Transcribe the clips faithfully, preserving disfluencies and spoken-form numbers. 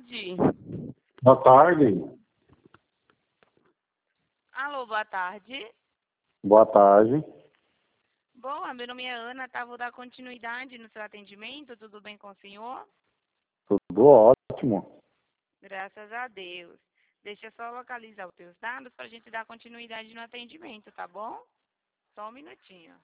tarde. Boa tarde. Alô, boa tarde. Boa tarde. Boa, meu nome é Ana, tá? Vou dar continuidade no seu atendimento. Tudo bem com o senhor? Tudo ótimo. Graças a Deus. Deixa eu só localizar os teus dados para a gente dar continuidade no atendimento, tá bom? Só um minutinho.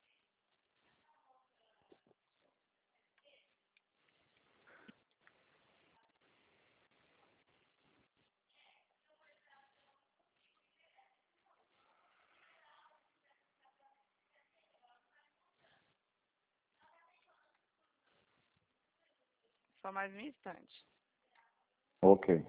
Só mais um instante. Ok.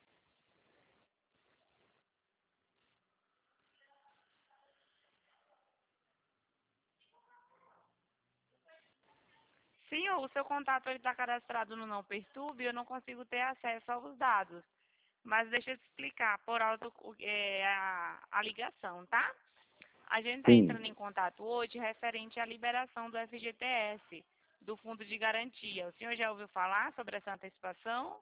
Senhor, o seu contato está cadastrado no Não Perturbe e eu não consigo ter acesso aos dados. Mas deixa eu te explicar por alto é, a, a ligação, tá? A gente está Sim. entrando em contato hoje referente à liberação do F G T S, do Fundo de Garantia. O senhor já ouviu falar sobre essa antecipação?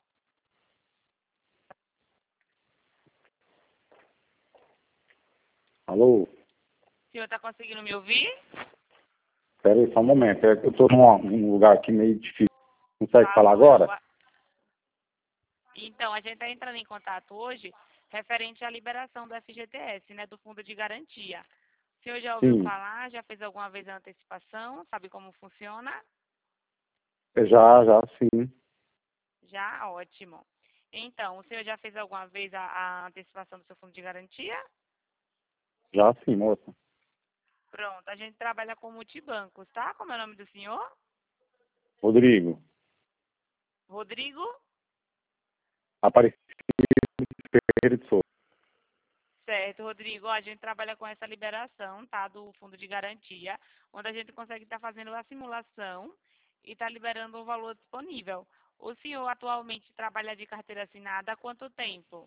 Alô? O senhor está conseguindo me ouvir? Espera aí só um momento. É que eu estou num lugar aqui meio difícil. Consegue Tá falar bom, eu agora? agu- Então, a gente está entrando em contato hoje referente à liberação do F G T S, né, do Fundo de Garantia. O senhor já ouviu Sim. falar? Já fez alguma vez a antecipação? Sabe como funciona? Já, já, sim. Já? Ótimo. Então, o senhor já fez alguma vez a, a antecipação do seu Fundo de Garantia? Já sim, moça. Pronto, a gente trabalha com multibancos, tá? Como é o nome do senhor? Rodrigo. Rodrigo? Aparecido Ferreira de Souza. Certo, Rodrigo. Ó, a gente trabalha com essa liberação, tá? Do fundo de garantia, onde a gente consegue estar fazendo a simulação e está liberando o valor disponível. O senhor atualmente trabalha de carteira assinada há quanto tempo?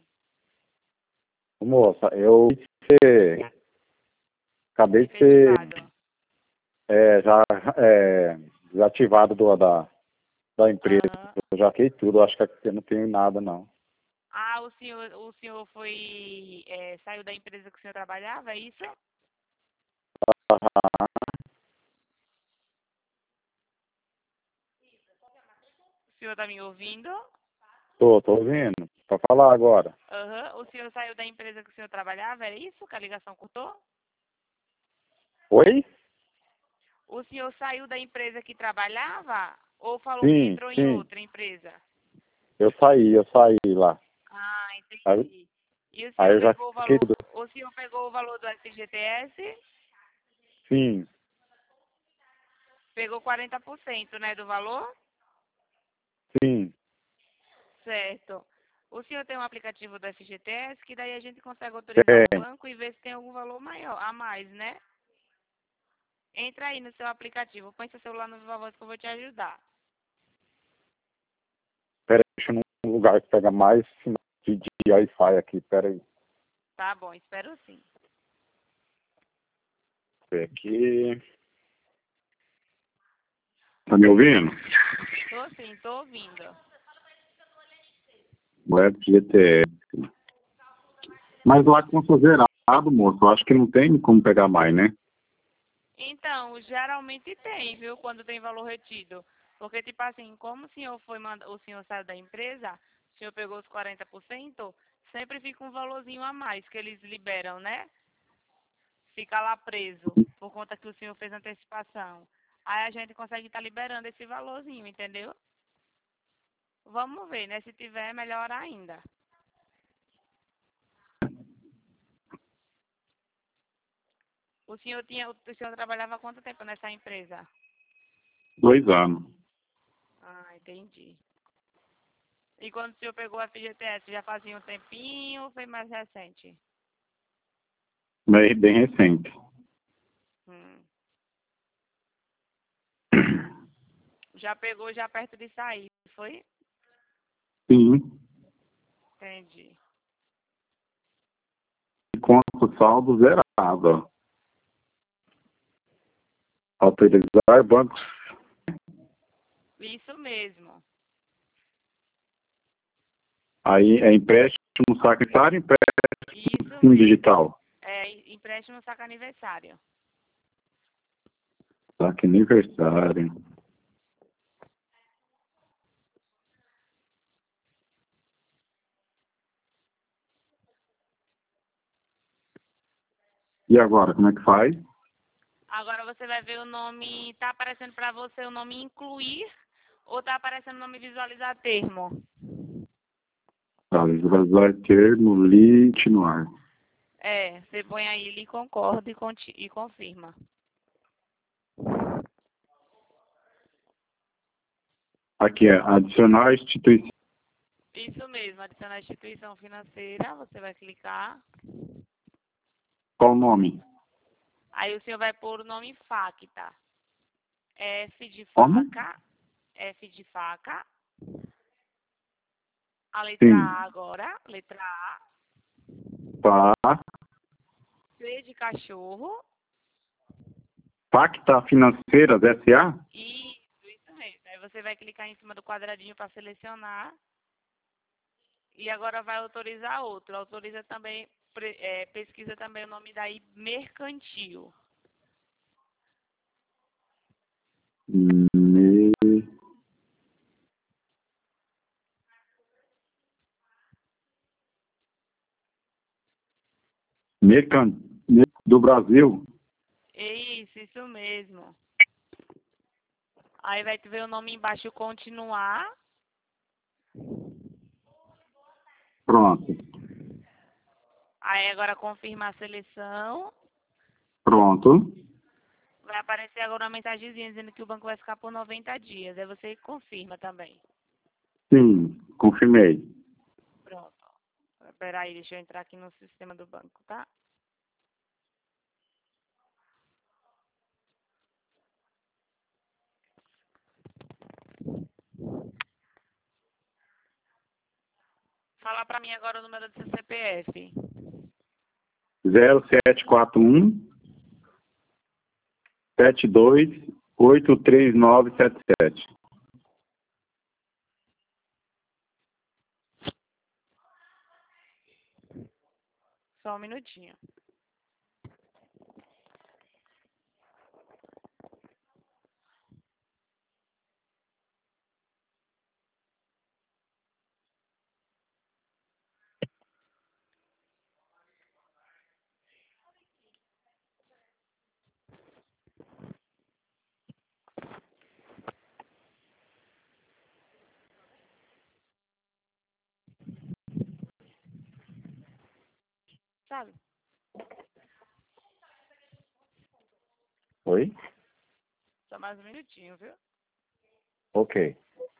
Moça, eu ser- acabei de ser Efetivado. é, já é, desativado do, da, da empresa. Aham. Eu já fiquei tudo. Acho que eu não tenho nada, não. Ah, o senhor, o senhor foi, é, saiu da empresa que o senhor trabalhava, é isso? Aham. O senhor está me ouvindo? Tô, tô ouvindo. Pra falar agora. Aham. O senhor saiu da empresa que o senhor trabalhava, é isso? Que a ligação cortou? Oi? O senhor saiu da empresa que trabalhava ou falou que Sim, entrou em sim. outra empresa? Eu saí, eu saí lá. Ah, Aí, entendi. E o aí senhor eu já pegou o fiquei valor, tudo. o senhor pegou o valor do F G T S? Sim, Pegou quarenta por cento, né, do valor? sim. Certo. O senhor tem um aplicativo do F G T S que daí a gente consegue autorizar o Tem. banco e ver se tem algum valor maior, a mais, né? Entra aí no seu aplicativo, põe seu celular no Viva Voz que eu vou te ajudar. Pera aí, deixa eu num lugar que pega mais sinal de, de Wi-Fi aqui. Pera aí. Tá bom, espero sim. Aqui. Tá me ouvindo? Tô sim, tô ouvindo. Web G T S. Mas lá com o zerado, moço, eu acho que não tem como pegar mais, né? Então, geralmente tem, viu, quando tem valor retido. Porque, tipo assim, como o senhor foi manda... o senhor saiu da empresa, o senhor pegou os quarenta por cento, sempre fica um valorzinho a mais que eles liberam, né? Fica lá preso, por conta que o senhor fez antecipação. Aí a gente consegue estar liberando esse valorzinho, entendeu? Vamos ver, né? Se tiver, melhor ainda. O senhor tinha, o senhor trabalhava há quanto tempo nessa empresa? Dois anos. Ah, entendi. E quando o senhor pegou a F G T S, já fazia um tempinho ou foi mais recente? Bem, bem recente. Hum. Já pegou já perto de sair, foi? Sim. Entendi. Conta o saldo zerado. Autorizar bancos. Isso mesmo. Aí é empréstimo saque aniversário, Isso empréstimo mesmo. digital. É empréstimo saca aniversário. Saque aniversário. E agora, como é que faz? Agora você vai ver o nome, tá aparecendo para você o nome incluir ou tá aparecendo o nome visualizar termo? Tá, visualizar termo, li, continuar. É, você põe aí, ele concorda e, conti e confirma. Aqui é adicionar instituição. Isso mesmo, adicionar instituição financeira, você vai clicar. Qual o nome? Aí o senhor vai pôr o nome FACTA. F de Como? faca, F de faca. A letra Sim. A agora, letra A. Tá. C de cachorro. Pacta Financeiras S A? Isso, isso mesmo. Aí você vai clicar em cima do quadradinho para selecionar. E agora vai autorizar outro. Autoriza também, é, pesquisa também o nome daí, mercantil. Me... Mercan... do Brasil. Isso, isso mesmo. Aí vai ver o nome embaixo, continuar. Pronto. Aí agora confirmar a seleção. Pronto. Vai aparecer agora uma mensagenzinha dizendo que o banco vai ficar por noventa dias. Aí você confirma também. Sim, confirmei. Pronto. Espera aí, deixa eu entrar aqui no sistema do banco, tá? Fala pra mim agora o número do seu C P F. zero sete quatro um sete dois oito três nove sete sete. Só um minutinho. Sabe? Oi? Só mais um minutinho, viu? Ok.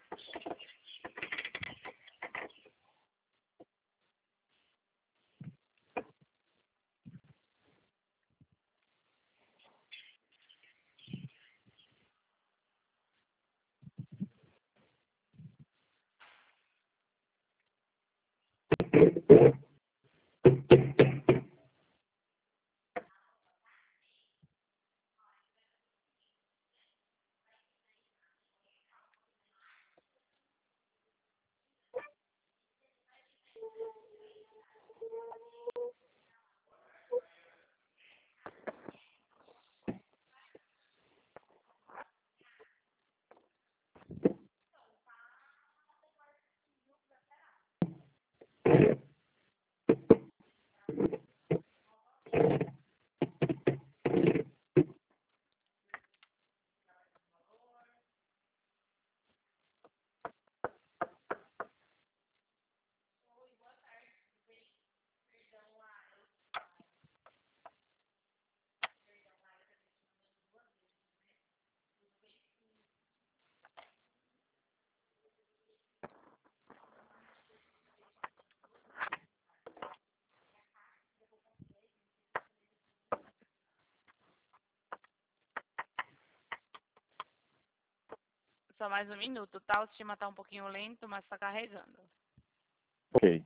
Só mais um minuto, tá? O sistema tá um pouquinho lento, mas tá carregando. Ok.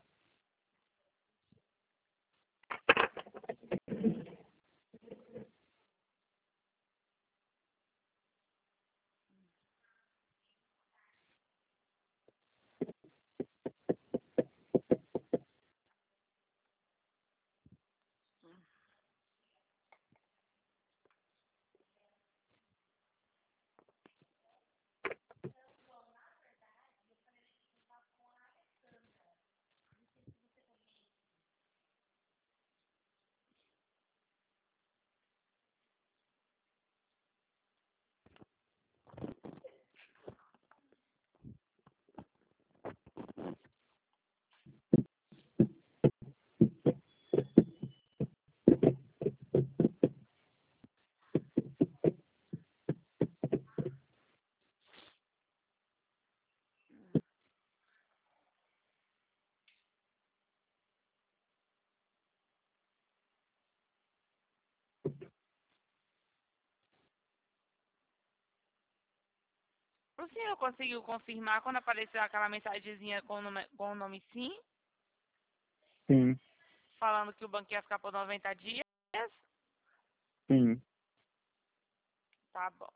o senhor conseguiu confirmar quando apareceu aquela mensagenzinha com o nome, com o nome sim? Sim, Falando que o banco ia ficar por noventa dias? sim. Tá bom.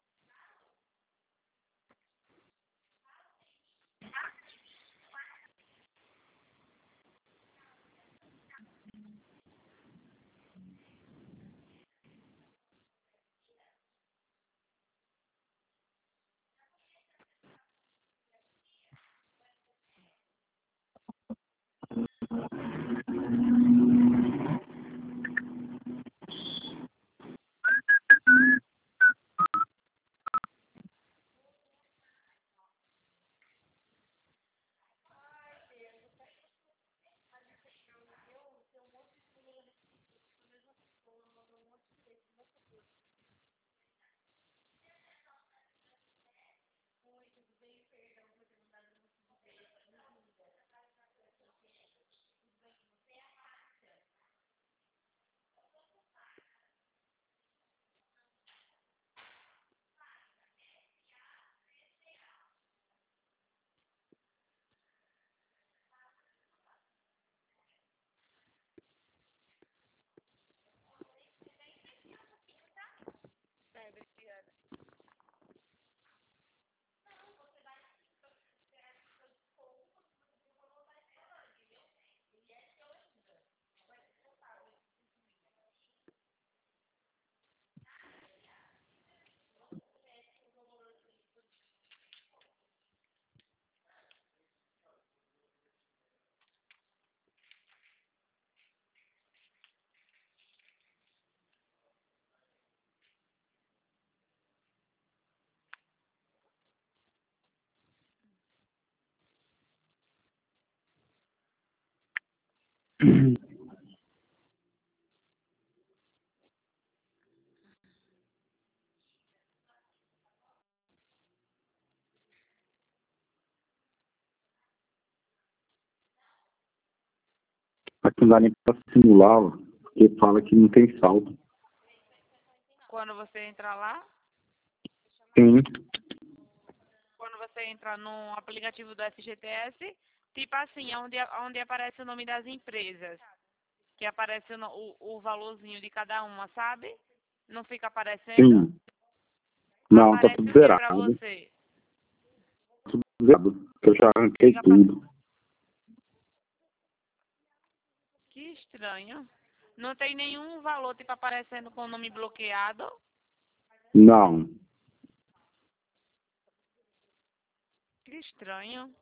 Aqui não dá nem pra simular, ó, porque fala que não tem saldo. Quando você entra lá, Sim, quando você entra no aplicativo do F G T S, tipo assim, onde, onde aparece o nome das empresas, que aparece o, no- o, o valorzinho de cada uma, sabe? Não fica aparecendo? sim. Não, tá Aparece tudo o que pra zerado. você? Tudo zerado. Eu já arranquei Fica apare- tudo. Que estranho. Não tem nenhum valor, tipo, aparecendo com o nome bloqueado? Não. Que estranho.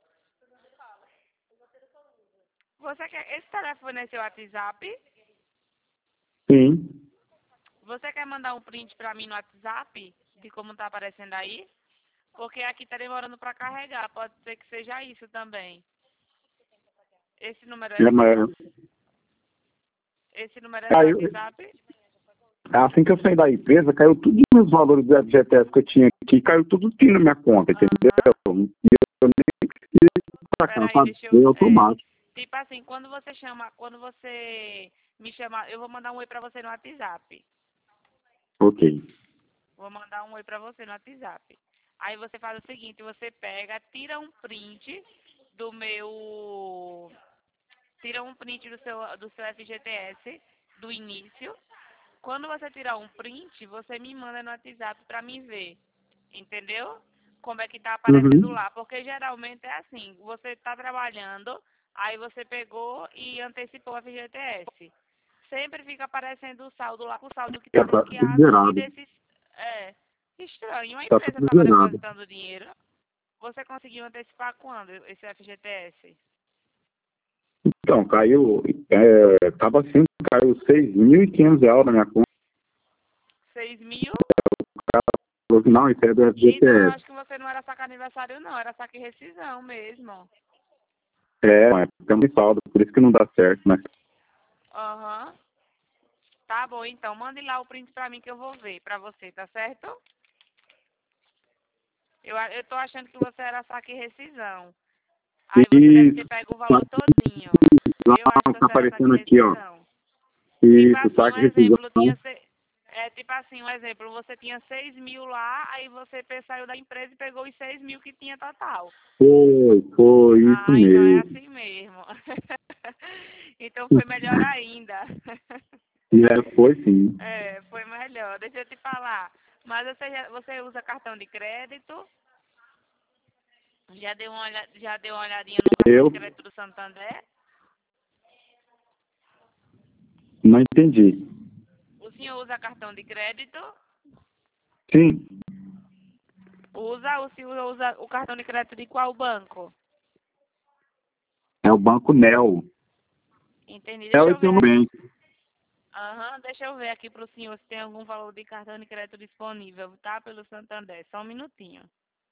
Você quer... Esse telefone é seu WhatsApp? Sim. Você quer mandar um print pra mim no WhatsApp? De como tá aparecendo aí? Porque aqui tá demorando pra carregar. Pode ser que seja isso também. Esse número é É, mas, seu? Esse número é seu caiu, WhatsApp? assim que eu saí da empresa, caiu tudo os valores do F G T S que eu tinha aqui, caiu tudo aqui na minha conta, entendeu? Aham. E eu nem precisei sacar, Peraí, sabe? deixa eu... Foi É, automático. tipo assim, quando você chama... Quando você me chama... Eu vou mandar um oi pra você no WhatsApp. Ok. Vou mandar um oi pra você no WhatsApp. Aí você faz o seguinte, você pega, tira um print do meu... Tira um print do seu, do seu F G T S, do início. Quando você tirar um print, você me manda no WhatsApp pra mim ver. Entendeu? Como é que tá aparecendo Uhum. lá. Porque geralmente é assim, você tá trabalhando, aí você pegou e antecipou o F G T S. Sempre fica aparecendo o saldo lá, o saldo que Já tá tá tudo bloqueado e zerado. desses... É, estranho. A Tá empresa tudo estava zerado. depositando dinheiro. Você conseguiu antecipar quando esse F G T S? Então, caiu, é, tava assim, caiu seis mil e quinhentos reais na minha conta. Seis mil? Falou que não, isso é do Então, eu F G T S. acho que você não era saque aniversário, não. Era saque rescisão mesmo. É, mas tem saldo, por isso que não dá certo, né? Aham. Tá bom, então. Mande lá o print pra mim que eu vou ver pra você, tá certo? Eu, a- eu tô achando que você era saque rescisão. Aí você deve ter Isso, pego o valor todinho. lá Eu acho que tá você era saque aparecendo aqui, ó. rescisão. Tipo Isso, assim, um saque rescisão. exemplo, tinha... Se... É tipo assim, um exemplo, você tinha seis mil lá, aí você pe- saiu da empresa e pegou os seis mil que tinha total. Foi, foi isso Ah, então é mesmo. assim mesmo. Então foi melhor ainda. É, foi sim. É, foi melhor. Deixa eu te falar. Mas você, já- você usa cartão de crédito? Já deu uma, olha- já deu uma olhadinha no cartão de Eu crédito do Santander? não entendi. O senhor usa cartão de crédito? Sim, Usa, o senhor usa o cartão de crédito de qual banco? é o Banco Neo. Entendi. Neo Deixa e eu tem ver o aqui. Nubank. Aham, deixa eu ver aqui pro senhor se tem algum valor de cartão de crédito disponível, tá? Pelo Santander. Só um minutinho.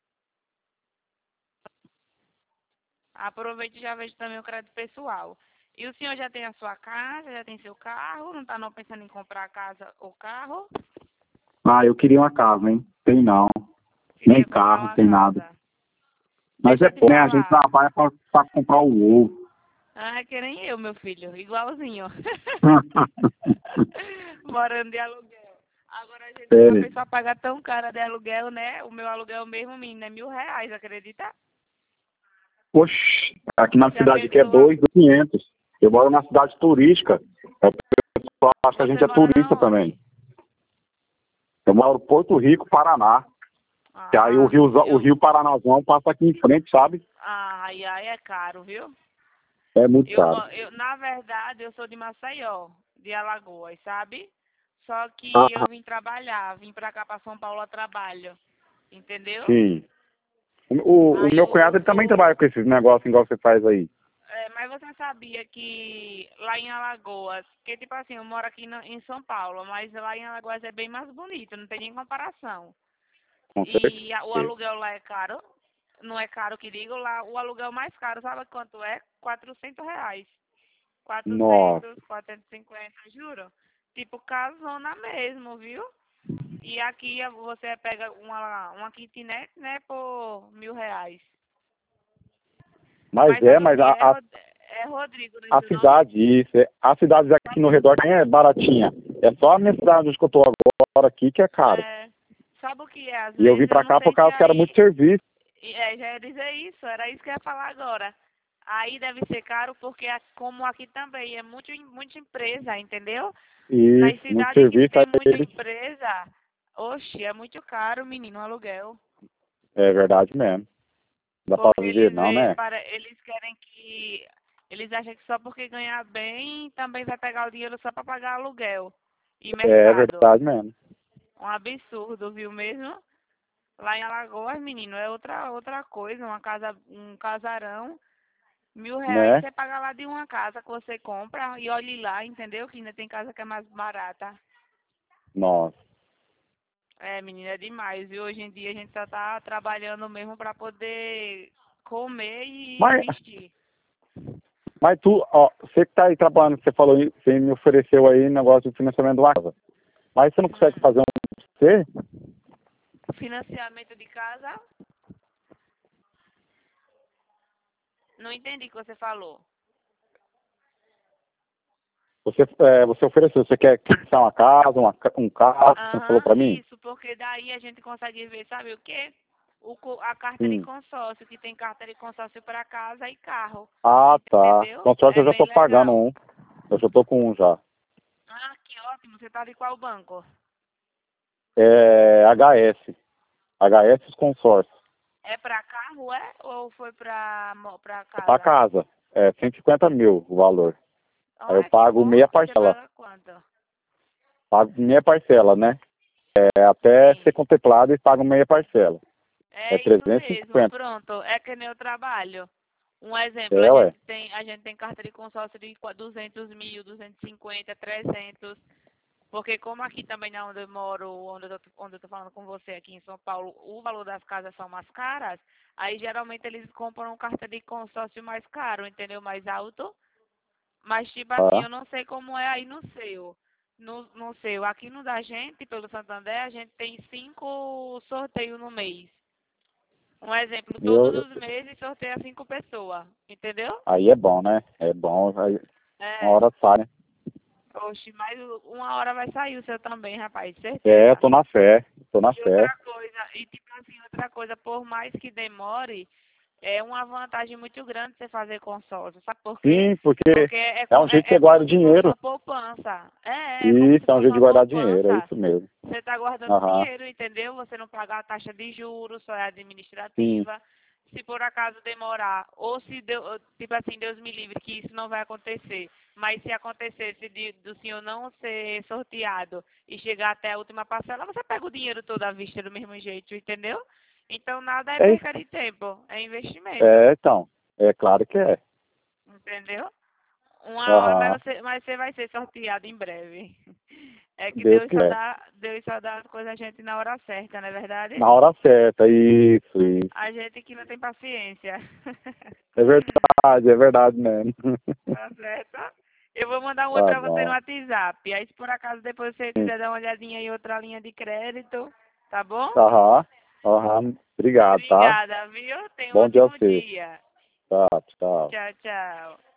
Aproveite e já veja também o crédito pessoal. E o senhor já tem a sua casa, já tem seu carro? Não tá não pensando em comprar a casa ou carro? Ah, eu queria uma casa, hein? Tem não. Nem Queria comprar carro, uma tem nada. casa. Mas Deixa é eu te bom, né? A gente falar. trabalha pra, pra comprar o ovo. Ah, é que nem eu, meu filho. Igualzinho. Morando de aluguel. Agora a gente, a É. pessoa paga tão cara de aluguel, né? O meu aluguel mesmo, menino, é mil reais, acredita? Oxi, aqui na Já cidade que é pensou? dois mil e quinhentos. Eu moro na cidade turística. O pessoal acha que a Você gente é mora na turista onde? também. Eu moro em Porto Rico, Paraná. Que aí o Ah, Rio, o eu. Rio Paranazão passa aqui em frente, sabe? Ai, ai, é caro, viu? É muito Eu, caro. mo- eu, na verdade, eu sou de Maceió, de Alagoas, sabe? Só que eu Ah, vim trabalhar, vim pra cá, pra São Paulo a trabalho, entendeu? sim. O, o Aí meu eu, cunhado eu ele também trabalha sou. com esses negócios igual você faz aí. É, mas você sabia que lá em Alagoas, que tipo assim, eu moro aqui no- em São Paulo, mas lá em Alagoas é bem mais bonito, não tem nem comparação. Com E a- o certeza. aluguel lá é caro, não é caro que digo, lá o aluguel mais caro, sabe quanto é? Quatrocentos reais. Nossa. Quatrocentos, quatrocentos e cinquenta, juro. Tipo, casona mesmo, viu? E aqui você pega uma, uma kitnet, né, por mil reais. Mas Mas é, sabe o mas que a, é? a, Rod- É Rodrigo, não é a seu nome? cidade, isso, é, a cidade aqui no redor nem é baratinha. É só a minha cidade onde eu tô agora aqui que é caro. É, sabe o que é? Às E eu vim vezes, eu pra não cá por sei se causa que era muito aí... serviço. e, É, já ia dizer isso, era isso que eu ia falar agora. Aí deve ser caro porque, a- como aqui também, é muito, muita empresa, entendeu? E Nas muito cidades que serviço tem aí muita eles. empresa, oxe, é muito caro, menino, o aluguel. É verdade mesmo. Não dá pra Porque viver eles não, vê, né? para, eles querem que. Eles acham que só porque ganhar bem também vai pegar o dinheiro só para pagar aluguel e É mercado. verdade mesmo. Um absurdo, viu mesmo? Lá em Alagoas, menino, é outra, outra coisa, uma casa, um casarão, mil reais Né? você paga lá de uma casa que você compra e olhe lá, entendeu? Que ainda tem casa que é mais barata. Nossa. É, menina, é demais, viu? Hoje em dia a gente só tá trabalhando mesmo para poder comer e Mas, vestir. mas tu, ó, você que tá aí trabalhando, você falou, aí- você me ofereceu aí negócio de financiamento de uma casa. Mas você não consegue Hum. fazer um pra você? Financiamento de casa? Não entendi o que você falou. Você, é, você ofereceu, você quer financiar uma casa, uma, ca- um carro, você falou Aham, pra mim? isso, porque daí a gente consegue ver, sabe o quê? O, co- a carta de Sim. consórcio, que tem carta de consórcio para casa e carro. Ah, tá. Entendeu? Consórcio É eu já bem tô pagando legal. um. Eu já tô com um já. Ah, que ótimo. Você tá de qual banco? É H S. H S Consórcio. É para carro, é? Ou foi para para É pra casa? casa. É cento e cinquenta mil o valor. Aí eu Olha, que pago bom. meia E você parcela. paga quanto? Pago meia parcela, né? É até Sim. ser contemplado e pago meia parcela. É É isso trezentos e mesmo, cinquenta. pronto. É que nem eu trabalho. Um exemplo, a É, ué. gente tem, a gente tem carta de consórcio de qua- duzentos mil, duzentos e cinquenta, trezentos. Porque como aqui também é onde eu moro, onde eu, tô, onde eu tô falando com você aqui em São Paulo, o valor das casas são mais caras, aí geralmente eles compram carta de consórcio mais caro, entendeu? Mais alto. Mas tipo assim, Tá. eu não sei como é aí no seu. No, no seu. Aqui no da gente, pelo Santander, a gente tem cinco sorteios no mês. Um exemplo, todos Eu, os meses sorteia cinco pessoas, entendeu? aí é bom, né? É bom. Aí uma É, hora sai, né? Oxe, mas o- uma hora vai sair o seu também, rapaz, É, certeza. tô na fé, tô na E fé. outra coisa, e tipo assim, outra coisa, por mais que demore, é uma vantagem muito grande você fazer consórcio, sabe por quê? Sim, porque Porque é, é co- um jeito de é, você é como guardar se fosse dinheiro. uma poupança. É, é como se Isso, é um fosse jeito de uma guardar dinheiro, é poupança. isso mesmo. Você está guardando Aham, dinheiro, entendeu? Você não paga a taxa de juros, só é sim. administrativa. Se por acaso demorar, ou se, deu, tipo assim, Deus me livre, que isso não vai acontecer, mas se acontecesse de, do senhor não ser sorteado e chegar até a última parcela, você pega o dinheiro todo à vista do mesmo jeito, entendeu? Então nada é É isso. perca de tempo, é investimento, É, então. É claro que é. entendeu? Uma hora, Aham. mas você, mas você vai ser sorteado em breve. É que Deus Deus só quiser. dá, Deus só dá as coisas a gente na hora certa, não é verdade? Na hora certa, isso, isso. A gente que não tem paciência. É verdade, é verdade mesmo. Tá certo? Eu vou mandar um oi Tá pra você no bom. WhatsApp. Aí se por acaso depois você Sim. quiser dar uma olhadinha em outra linha de crédito, tá bom? Aham. Aham. Obrigado, tá? Obrigada, viu? Tenha um Bom dia a ótimo você. dia. Tá, tchau. Tchau, tchau.